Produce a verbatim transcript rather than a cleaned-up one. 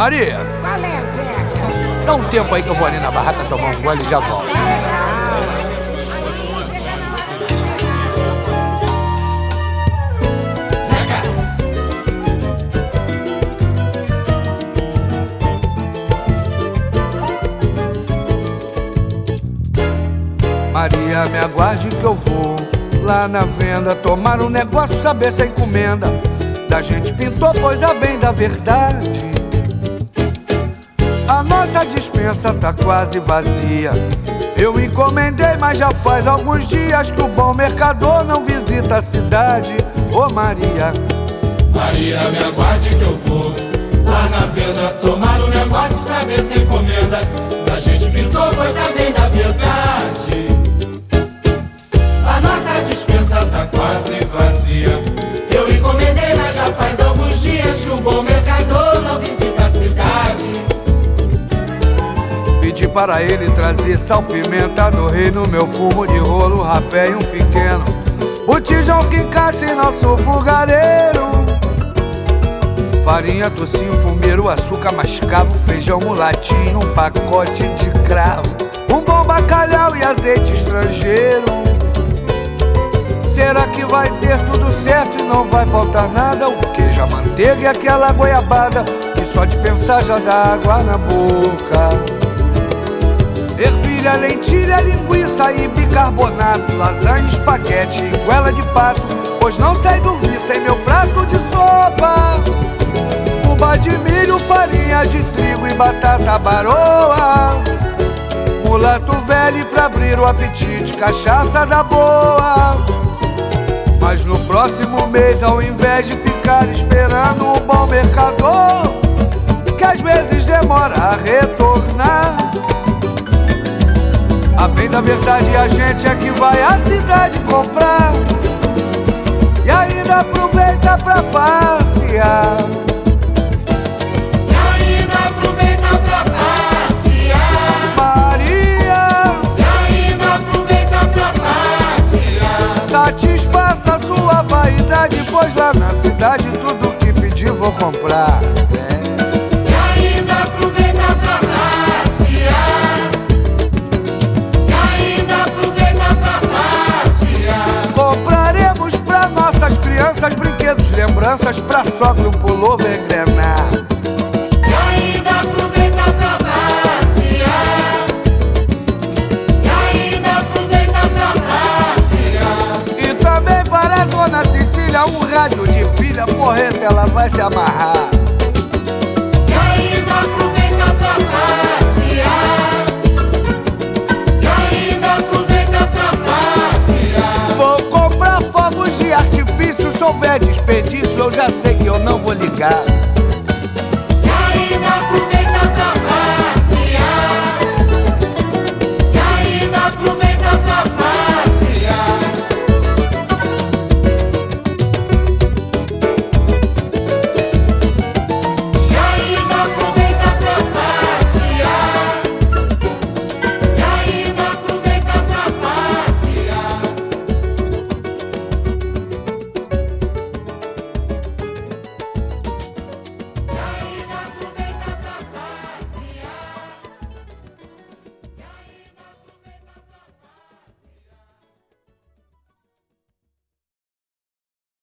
Maria, Qual é, Zeca? dá um tempo aí que eu vou ali na barraca tomar um gole e já volto. Maria, me aguarde que eu vou lá na venda tomar um negócio, saber se a encomenda da gente pintou, pois a bem da verdade. A nossa dispensa tá quase vazia. Eu encomendei, mas já faz alguns dias que o bom mercador não visita a cidade. Ô Maria, Maria, me aguarde que eu vou lá na venda tomar um negócio, saber se encomenda da gente pintou, pois a bem da verdade. A nossa dispensa tá quase vazia. Eu encomendei, mas já faz alguns dias que o bom mercador não visita a cidade. pedi para ele trazer sal, pimenta do reino, meu fumo de rolo, rapé e um pequeno botijão que encaixa em nosso fogareiro. Farinha, tocinho, fumeiro, açúcar mascavo, feijão mulatinho, um pacote de cravo, um bom bacalhau e azeite estrangeiro. Será que vai ter tudo certo e não vai faltar nada? O queijo, a manteiga e aquela goiabada que só de pensar já dá água na boca. Ervilha, lentilha, linguiça e bicarbonato, lasanha, espaguete e goela de pato, pois não sei dormir sem meu prato de sopa. Fubá de milho, farinha de trigo e batata baroa, mulato velho pra abrir o apetite, cachaça da boa. Mas no próximo mês, ao invés de ficar esperando o bom mercador, que às vezes demora a retornar, a bem da verdade a gente é que vai à cidade comprar e ainda aproveita pra passear. E ainda aproveita pra passear. Maria, E ainda aproveita pra passear. satisfaça sua vaidade, pois lá na cidade tudo que pedir vou comprar. É. E ainda aproveita pra passear. E ainda aproveita pra passear. Compraremos pra nossas crianças brinquedos, lembranças pra sogra, um pullover, grenada